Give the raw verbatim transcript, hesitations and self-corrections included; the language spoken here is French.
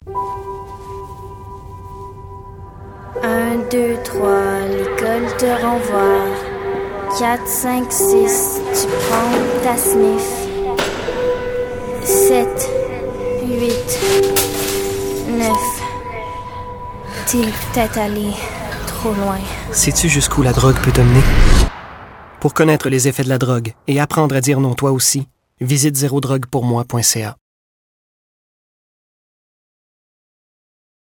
Un, deux, trois, l'école te renvoie. Quatre, cinq, six, tu prends ta sniff. Sept, huit, neuf. T'es peut-être allé trop loin. Sais-tu jusqu'où la drogue peut te mener? Pour connaître les effets de la drogue et apprendre à dire non toi aussi, visite zéro drogue pour moi point c a.